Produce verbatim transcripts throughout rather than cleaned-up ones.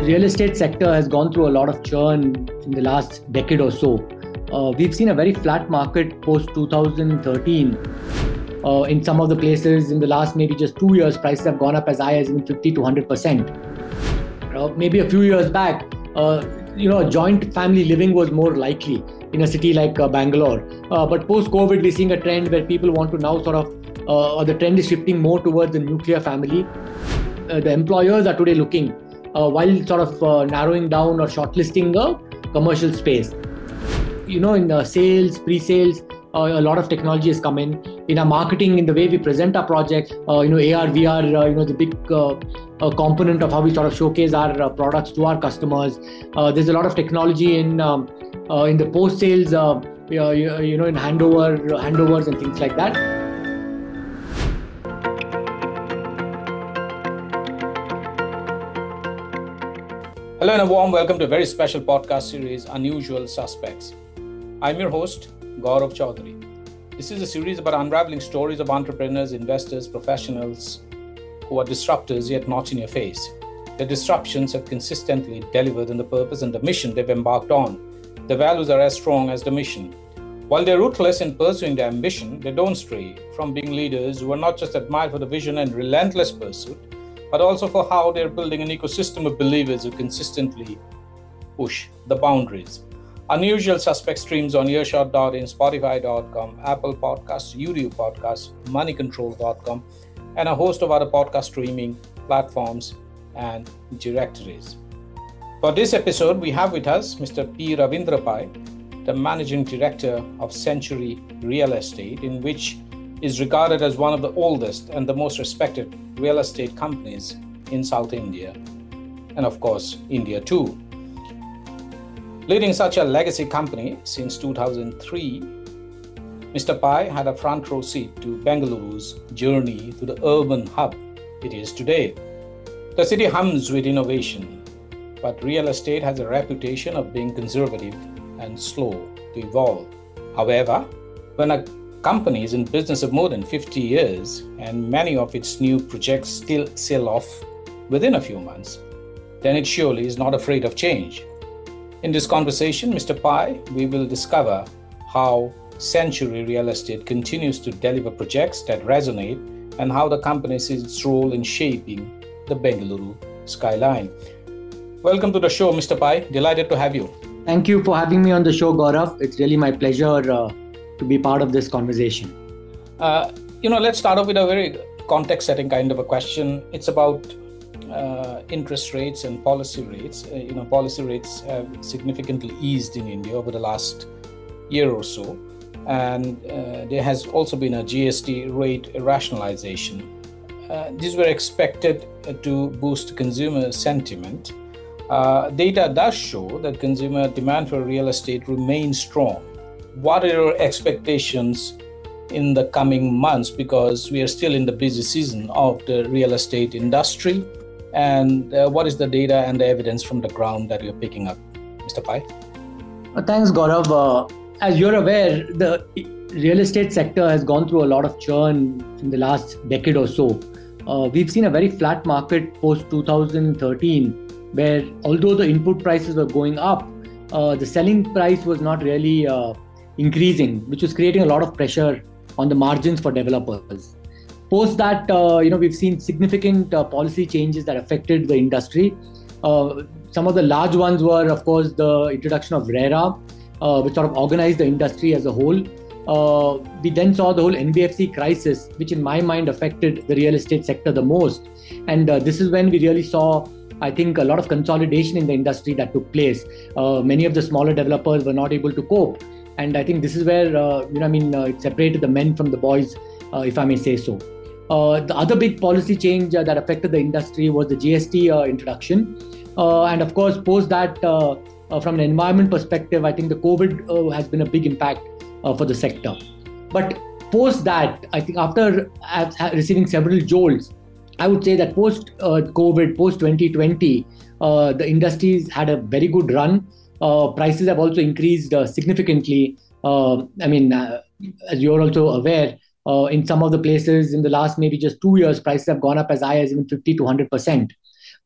real estate sector has gone through a lot of churn in the last decade or so. Uh, we've seen a very flat market post two thousand thirteen. Uh, in some of the places in the last maybe just two years, prices have gone up as high as even fifty to one hundred percent. Uh, maybe a few years back, uh, you know, joint family living was more likely in a city like uh, Bangalore. Uh, but post-COVID, we're seeing a trend where people want to now sort of, uh, or the trend is shifting more towards the nuclear family. Uh, the employers are today looking, uh, while sort of uh, narrowing down or shortlisting a commercial space. You know, in uh, sales, pre-sales, uh, a lot of technology has come in. In our marketing, in the way we present our projects, uh, you know, A R, V R, uh, you know, the big uh, uh, component of how we sort of showcase our uh, products to our customers. Uh, there's a lot of technology in um, uh, in the post-sales, uh, you, you know, in handover, handovers and things like that. Hello and a warm welcome to a very special podcast series, Unusual Suspects. I'm your host, Gaurav Chaudhary. This is a series about unraveling stories of entrepreneurs, investors, professionals who are disruptors yet not in your face. The disruptions have consistently delivered on the purpose and the mission they've embarked on. The values are as strong as the mission. While they're ruthless in pursuing their ambition, they don't stray from being leaders who are not just admired for the vision and relentless pursuit, but also for how they're building an ecosystem of believers who consistently push the boundaries. Unusual Suspect streams on earshot dot in, spotify dot com, Apple Podcasts, YouTube Podcasts, money control dot com, and a host of other podcast streaming platforms and directories. For this episode, we have with us Mister P. Ravindra Pai, the Managing Director of Century Real Estate, in which is regarded as one of the oldest and the most respected real estate companies in South India, and of course, India too. Leading such a legacy company since two thousand three, Mister Pai had a front row seat to Bengaluru's journey to the urban hub it is today. The city hums with innovation, but real estate has a reputation of being conservative and slow to evolve. However, when a company is in business of more than fifty years and many of its new projects still sell off within a few months, then it surely is not afraid of change. In this conversation, Mister Pai, we will discover how Century Real Estate continues to deliver projects that resonate and how the company sees its role in shaping the Bengaluru skyline. Welcome to the show, Mister Pai. Delighted to have you. Thank you for having me on the show, Gaurav. It's really my pleasure uh, to be part of this conversation. Uh, you know, let's start off with a very context-setting kind of a question. It's about uh, interest rates and policy rates. Uh, you know, policy rates have significantly eased in India over the last year or so. And uh, there has also been a G S T rate rationalization. Uh, these were expected to boost consumer sentiment. Uh, data does show that consumer demand for real estate remains strong. What are your expectations in the coming months? Because we are still in the busy season of the real estate industry. And uh, what is the data and the evidence from the ground that you're picking up, Mister Pai? Uh, thanks, Gaurav. Uh, as you're aware, the real estate sector has gone through a lot of churn in the last decade or so. Uh, we've seen a very flat market post two thousand thirteen, where although the input prices were going up, uh, the selling price was not really uh, increasing, which was creating a lot of pressure on the margins for developers. Post that, uh, you know, we've seen significant uh, policy changes that affected the industry. Uh, some of the large ones were, of course, the introduction of RERA, uh, which sort of organized the industry as a whole. Uh, we then saw the whole N B F C crisis, which in my mind affected the real estate sector the most. And uh, this is when we really saw, I think, a lot of consolidation in the industry that took place. Uh, many of the smaller developers were not able to cope. And I think this is where, uh, you know, I mean, uh, it separated the men from the boys, uh, if I may say so. Uh, the other big policy change uh, that affected the industry was the G S T uh, introduction. Uh, and of course, post that, uh, uh, from an environment perspective, I think the COVID uh, has been a big impact uh, for the sector. But post that, I think after uh, receiving several jolts, I would say that post-COVID, uh, post twenty twenty, uh, the industries had a very good run. Uh, prices have also increased uh, significantly. Uh, I mean, uh, as you're also aware, uh, in some of the places in the last maybe just two years, prices have gone up as high as even fifty to one hundred percent.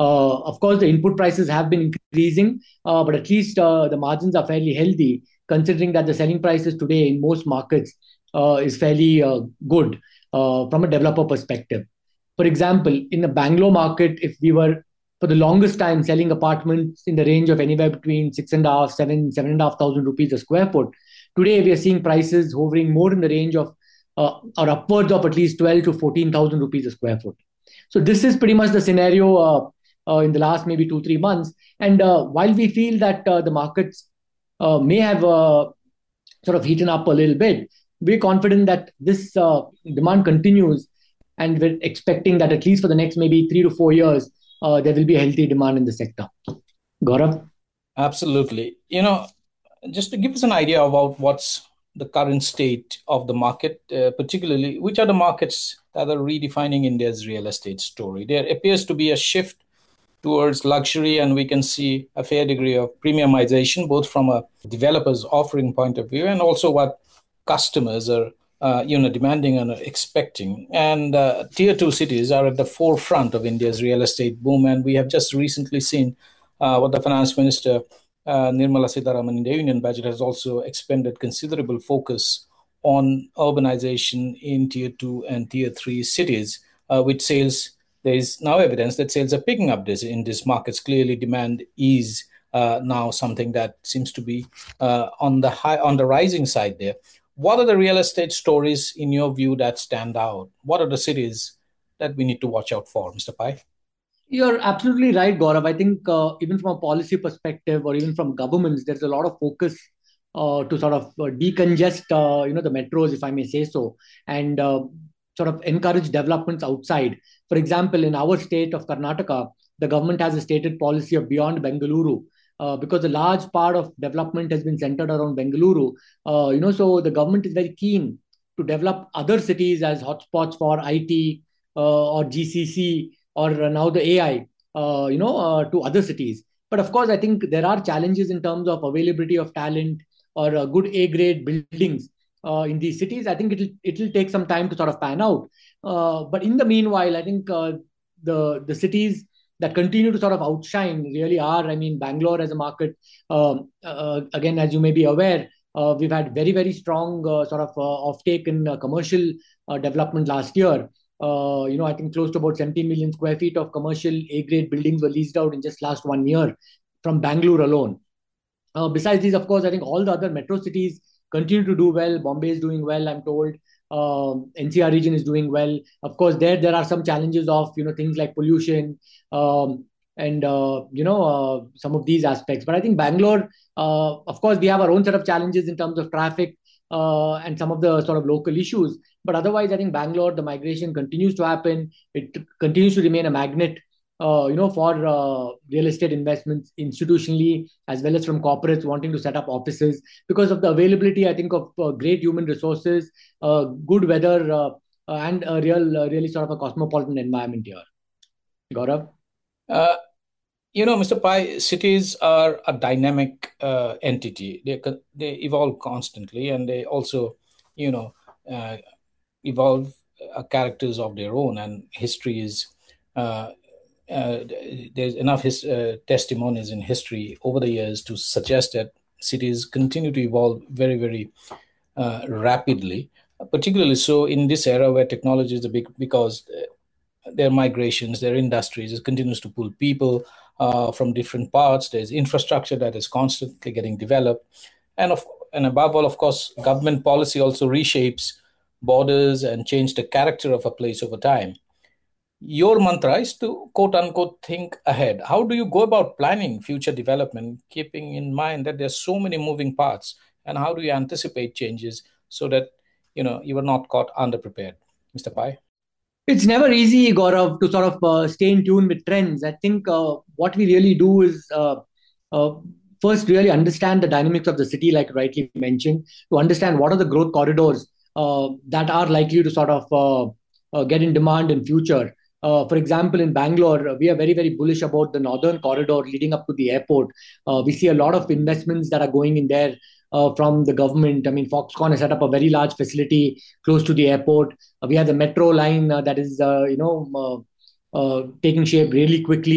Uh, of course, the input prices have been increasing, uh, but at least uh, the margins are fairly healthy, considering that the selling prices today in most markets uh, is fairly uh, good uh, from a developer perspective. For example, in the Bangalore market, if we were for the longest time selling apartments in the range of anywhere between six and a half, seven, seven and a half thousand rupees a square foot, today we are seeing prices hovering more in the range of uh, or upwards of at least twelve to fourteen thousand rupees a square foot. So this is pretty much the scenario uh, uh, in the last maybe two three months. And uh, while we feel that uh, the markets uh, may have uh, sort of heaten up a little bit, we're confident that this uh, demand continues, and we're expecting that at least for the next maybe three to four years, uh, there will be a healthy demand in the sector. Gaurav? Absolutely. You know, just to give us an idea about what's the current state of the market, uh, particularly which are the markets that are redefining India's real estate story. There appears to be a shift towards luxury, and we can see a fair degree of premiumization, both from a developer's offering point of view and also what customers are, uh, you know, demanding and expecting. And uh, tier two cities are at the forefront of India's real estate boom, and we have just recently seen uh, what the finance minister uh, Nirmala Sitharaman in the union budget has also expended considerable focus on urbanization in tier two and tier three cities, uh, which sales there is now evidence that sales are picking up this in these markets. Clearly, demand is uh, now something that seems to be uh, on the high, on the rising side there. What are the real estate stories in your view that stand out? What are the cities that we need to watch out for, Mister Pai? You're absolutely right, Gaurav. I think uh, even from a policy perspective, or even from governments, there's a lot of focus uh, to sort of uh, decongest, uh, you know, the metros, if I may say so, and uh, sort of encourage developments outside. For example, in our state of Karnataka, the government has a stated policy of beyond Bengaluru. Uh, because a large part of development has been centered around Bengaluru, uh, you know, so the government is very keen to develop other cities as hotspots for I T uh, or G C C, or now the A I, uh, you know, uh, to other cities. But of course, I think there are challenges in terms of availability of talent or uh, good A grade buildings uh, in these cities. I think it'll it'll take some time to sort of pan out. Uh, but in the meanwhile, I think uh, the the cities that continue to sort of outshine really are, I mean, Bangalore as a market. Um, uh, again, as you may be aware, uh, we've had very very strong uh, sort of uh, offtake in uh, commercial uh, development last year. Uh, you know, I think close to about seventeen million square feet of commercial A-grade buildings were leased out in just last one year from Bangalore alone. Uh, besides these, of course, I think all the other metro cities continue to do well. Bombay is doing well, I'm told. Um, N C R region is doing well. Of course, there there are some challenges of, you know, things like pollution, um, and uh, you know, uh, some of these aspects. But I think Bangalore, uh, of course, we have our own set of challenges in terms of traffic uh, and some of the sort of local issues. But otherwise, I think Bangalore, the migration continues to happen. It continues to remain a magnet, uh, you know, for uh, real estate investments institutionally, as well as from corporates wanting to set up offices because of the availability, I think, of uh, great human resources, uh, good weather, uh, uh, and a real, uh, really sort of a cosmopolitan environment here. Gaurav? Uh, you know, Mister Pai, cities are a dynamic uh, entity. They they evolve constantly, and they also, you know, uh, evolve uh, characters of their own, and history is. Uh, uh, there's enough his, uh, testimonies in history over the years to suggest that cities continue to evolve very, very uh, rapidly, particularly so in this era where technology is a big, because their migrations, their industries, it continues to pull people uh, from different parts. There's infrastructure that is constantly getting developed. And, of, and above all, of course, government policy also reshapes borders and change the character of a place over time. Your mantra is to quote unquote think ahead. How do you go about planning future development, keeping in mind that there's so many moving parts? And how do you anticipate changes so that you know you are not caught underprepared, Mister Pai? It's never easy, Gaurav, to sort of uh, stay in tune with trends. I think uh, what we really do is uh, uh, first really understand the dynamics of the city, like rightly mentioned, to understand what are the growth corridors uh, that are likely to sort of uh, uh, get in demand in future. Uh, for example, in Bangalore, we are very, very bullish about the northern corridor leading up to the airport. Uh, we see a lot of investments that are going in there uh, from the government. I mean, Foxconn has set up a very large facility close to the airport. Uh, we have the metro line uh, that is, uh, you know, uh, uh, taking shape really quickly.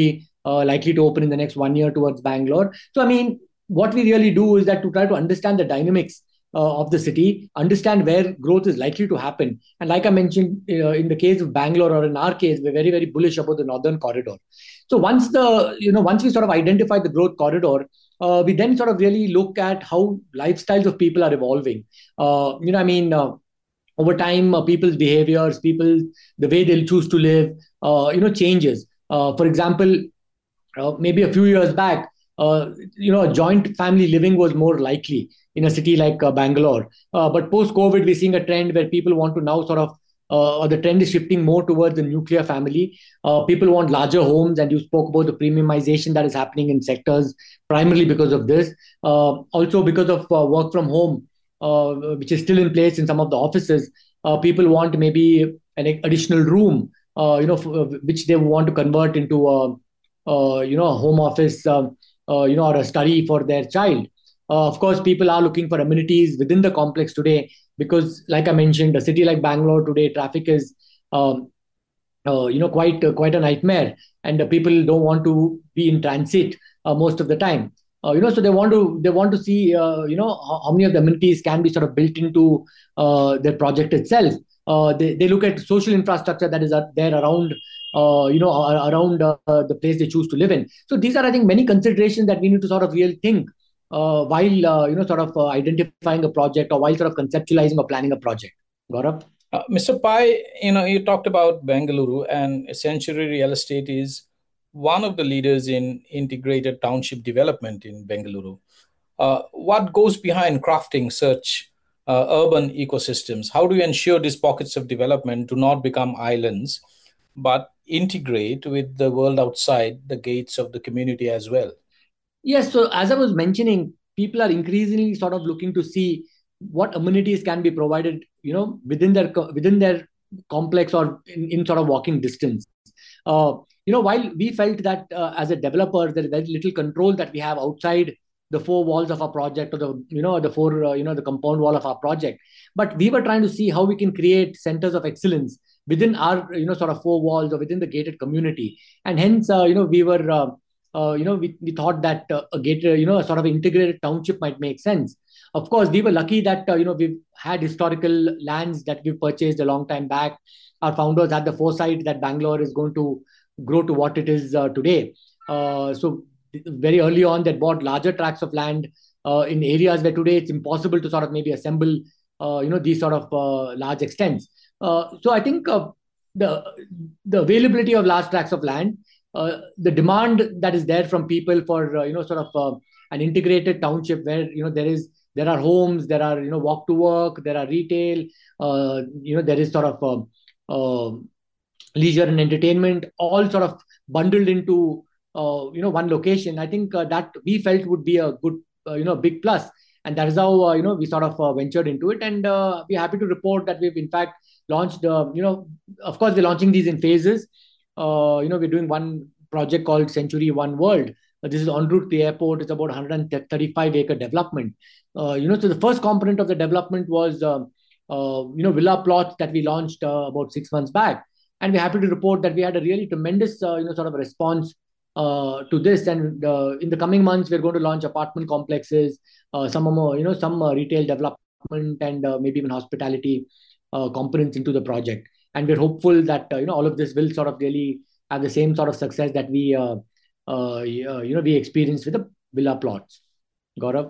uh, likely to open in the next one year towards Bangalore. So, I mean, what we really do is that to try to understand the dynamics uh, of the city, understand where growth is likely to happen. And like I mentioned, uh, in the case of Bangalore, or in our case, we're very, very bullish about the northern corridor. So once the, you know, once we sort of identify the growth corridor, uh, we then sort of really look at how lifestyles of people are evolving. Uh, you know, I mean, uh, over time, uh, people's behaviors, people, the way they'll choose to live, uh, you know, changes. Uh, for example, uh, maybe a few years back, uh, you know, joint family living was more likely in a city like uh, Bangalore. Uh, but post COVID, we're seeing a trend where people want to now sort of, uh, or the trend is shifting more towards the nuclear family. Uh, people want larger homes, and you spoke about the premiumization that is happening in sectors primarily because of this. Uh, also, because of uh, work from home, uh, which is still in place in some of the offices, uh, people want maybe an additional room, uh, you know, f- which they want to convert into a uh, you know, a home office, um, uh, you know, or a study for their child. Uh, of course, people are looking for amenities within the complex today because, like I mentioned, a city like Bangalore today, traffic is, um, uh, you know, quite uh, quite a nightmare, and uh, people don't want to be in transit uh, most of the time. Uh, you know, so they want to they want to see, uh, you know, how, how many of the amenities can be sort of built into uh, their project itself. Uh, they, they look at social infrastructure that is uh, there around, uh, you know, a- around uh, the place they choose to live in. So these are, I think, many considerations that we need to sort of really think uh, while uh, you know, sort of uh, identifying a project, or while sort of conceptualizing or planning a project. Gaurav? Uh, mister Pai, you know, you talked about Bengaluru, and Century Real Estate is one of the leaders in integrated township development in Bengaluru. Uh, what goes behind crafting such uh, urban ecosystems? How do you ensure these pockets of development do not become islands, but integrate with the world outside the gates of the community as well? Yes, so as I was mentioning, people are increasingly sort of looking to see what amenities can be provided, you know, within their co- within their complex, or in, in sort of walking distance. Uh, you know, while we felt that uh, as a developer, there is very little control that we have outside the four walls of our project, or the, you know, the four uh, you know, the compound wall of our project, but we were trying to see how we can create centers of excellence within our, you know, sort of four walls, or within the gated community. And hence, uh, you know, we were uh, uh, you know, we, we thought that uh, a gated, you know, a sort of integrated township might make sense. Of course, we were lucky that uh, you know, we've had historical lands that we purchased a long time back. Our founders had the foresight that Bangalore is going to grow to what it is uh, today. Uh, so very early on, they bought larger tracts of land uh, in areas where today it's impossible to sort of maybe assemble, uh, you know, these sort of uh, large extents. Uh, so I think uh, the the availability of large tracts of land, uh, the demand that is there from people for, uh, you know, sort of uh, an integrated township where, you know, there is there are homes, there are, you know, walk to work, there are retail, uh, you know, there is sort of uh, uh, leisure and entertainment, all sort of bundled into uh, you know, one location. I think uh, that we felt would be a good, uh, you know, big plus, and that is how, uh, you know, we sort of uh, ventured into it. And uh, we're happy to report that we've in fact launched. Uh, you know, of course, we're launching these in phases. Uh, you know, we're doing one project called Century One World. Uh, this is en route to the airport. It's about one hundred thirty-five acre development. Uh, you know, so the first component of the development was, um, uh, you know, villa plots that we launched uh, about six months back, and we're happy to report that we had a really tremendous, uh, you know, sort of response uh, to this. And uh, in the coming months, we're going to launch apartment complexes, uh, some more, you know, some uh, retail development, and uh, maybe even hospitality uh, components into the project. And we're hopeful that uh, you know, all of this will sort of really have the same sort of success that we uh, uh, you know, we experienced with the villa plots. Gaurav?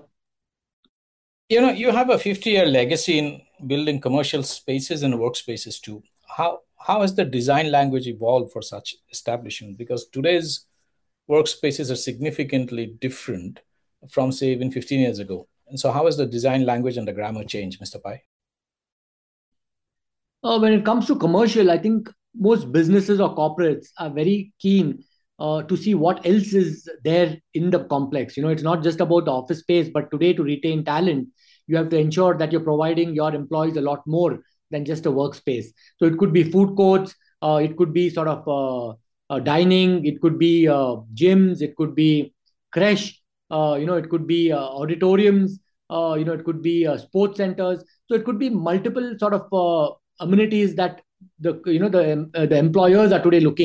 You know, you have a fifty year legacy in building commercial spaces and workspaces too. How how has the design language evolved for such establishment? Because today's workspaces are significantly different from, say, even fifteen years ago. And so, how has the design language and the grammar changed, mister Pai? Uh, when it comes to commercial, I think most businesses or corporates are very keen uh, to see what else is there in the complex. You know, it's not just about the office space, but today, to retain talent, you have to ensure that you're providing your employees a lot more than just a workspace. So it could be food courts, uh, it could be sort of uh, uh, dining, it could be uh, gyms, it could be creche, uh, you know, it could be uh, auditoriums, uh, you know, it could be uh, sports centers. So it could be multiple sort of uh, amenities that the, you know, the uh, the employers are today looking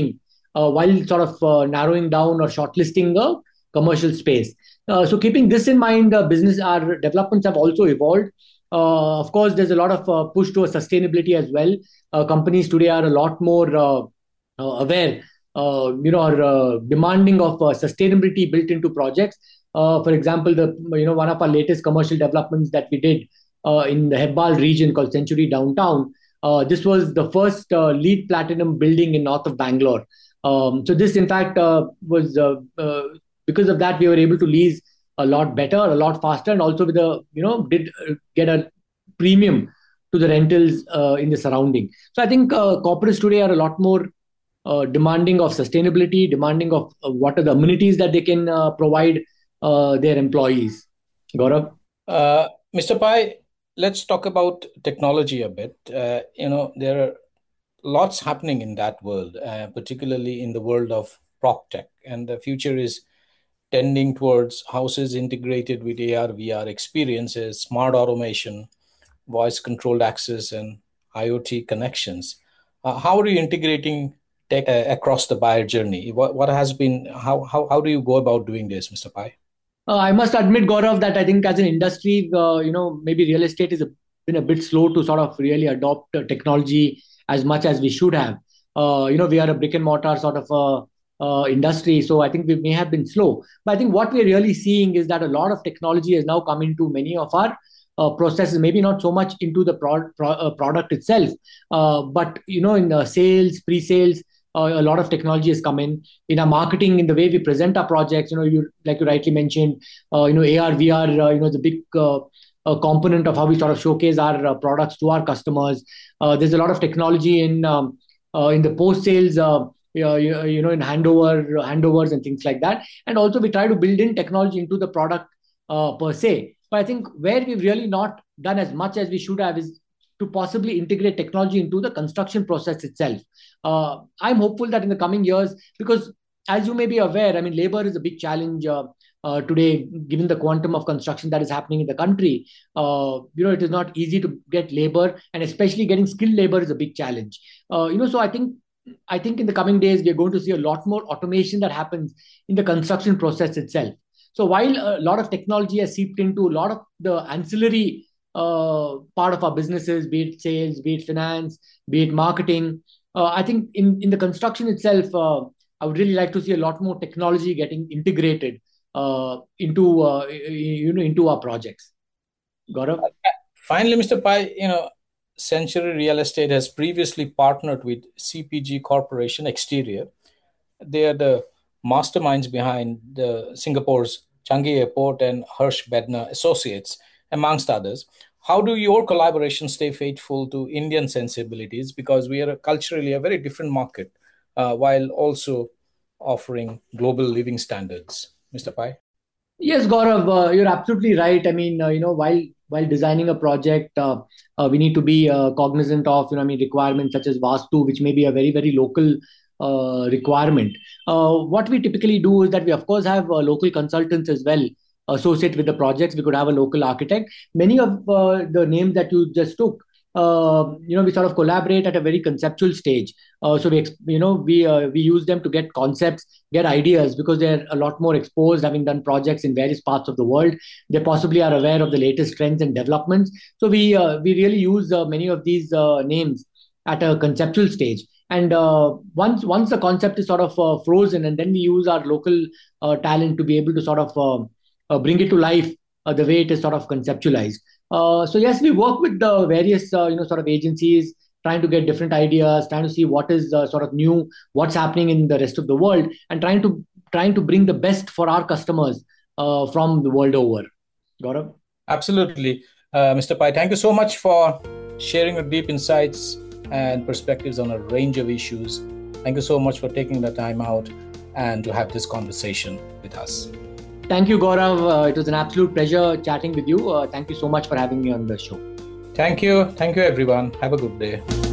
uh, while sort of uh, narrowing down or shortlisting a commercial space. Uh, so keeping this in mind, uh, business our developments have also evolved. Uh, of course, there's a lot of uh, push towards sustainability as well. Uh, companies today are a lot more uh, uh, aware, uh, you know, are uh, demanding of uh, sustainability built into projects. Uh, for example, the you know one of our latest commercial developments that we did uh, in the Hebbal region called Century Downtown. Uh, this was the first uh, LEED Platinum building in north of Bangalore. Um, so this, in fact, uh, was uh, uh, because of that we were able to lease a lot better, a lot faster, and also with a you know did uh, get a premium to the rentals uh, in the surrounding. So I think uh, corporates today are a lot more uh, demanding of sustainability, demanding of uh, what are the amenities that they can uh, provide uh, their employees. Gaurav? Uh, Mister Pai, let's talk about technology a bit. Uh, you know, there are lots happening in that world, uh, particularly in the world of prop tech. And the future is tending towards houses integrated with A R, V R experiences, smart automation, voice controlled access, and IoT connections. Uh, how are you integrating tech uh, across the buyer journey? What, what has been, how, how, how do you go about doing this, Mister Pai? Uh, I must admit, Gaurav, that I think as an industry, uh, you know, maybe real estate has been a bit slow to sort of really adopt uh, technology as much as we should have. Uh, you know, we are a brick and mortar sort of uh, uh, industry, so I think we may have been slow. But I think what we're really seeing is that a lot of technology has now come into many of our uh, processes. Maybe not so much into the pro- pro- uh, product itself, uh, but you know, in uh, sales, pre-sales. Uh, a lot of technology has come in in our marketing, in the way we present our projects. You know, you like you rightly mentioned, uh, you know, A R, V R, uh, you know, the big uh, uh, component of how we sort of showcase our uh, products to our customers. Uh, there's a lot of technology in um, uh, in the post sales, uh, you, you know, in handover handovers and things like that. And also we try to build in technology into the product uh, per se. But I think where we've really not done as much as we should have is to possibly integrate technology into the construction process itself. Uh, I'm hopeful that in the coming years, because as you may be aware, I mean, labor is a big challenge uh, uh, today, given the quantum of construction that is happening in the country. Uh, you know, it is not easy to get labor, and especially getting skilled labor is a big challenge. Uh, you know, so I think I think in the coming days we are going to see a lot more automation that happens in the construction process itself. So while a lot of technology has seeped into a lot of the ancillary uh, part of our businesses, be it sales, be it finance, be it marketing, uh, I think in, in the construction itself, uh, I would really like to see a lot more technology getting integrated uh, into uh, you know into our projects. Gaurav? Finally, Mister Pai, you know, Century Real Estate has previously partnered with C P G Corporation Exterior. They are the masterminds behind the Singapore's Changi Airport and Hirsch Bedner Associates, amongst others. How do your collaborations stay faithful to Indian sensibilities? Because we are a culturally a very different market, uh, while also offering global living standards. Mister Pai? Yes, Gaurav, uh, you're absolutely right. I mean, uh, you know, while while designing a project, uh, uh, we need to be uh, cognizant of, you know, I mean, requirements such as Vastu, which may be a very, very local uh, requirement. Uh, what we typically do is that we, of course, have uh, local consultants as well associated with the projects. We could have a local architect. Many of uh, the names that you just took, uh, you know, we sort of collaborate at a very conceptual stage. Uh, so we, you know, we uh, we use them to get concepts, get ideas, because they're a lot more exposed, having done projects in various parts of the world. They possibly are aware of the latest trends and developments. So we uh, we really use uh, many of these uh, names at a conceptual stage. And uh, once once the concept is sort of uh, frozen, and then we use our local uh, talent to be able to sort of uh, uh, bring it to life uh, the way it is sort of conceptualized. Uh, so yes, we work with the various uh, you know sort of agencies, trying to get different ideas, trying to see what is uh, sort of new, what's happening in the rest of the world, and trying to trying to bring the best for our customers uh, from the world over. Gaurav? Absolutely. Uh, Mister Pai, thank you so much for sharing your deep insights and perspectives on a range of issues. Thank you so much for taking the time out and to have this conversation with us. Thank you, Gaurav. Uh, it was an absolute pleasure chatting with you. Uh, thank you so much for having me on the show. Thank you. Thank you, everyone. Have a good day.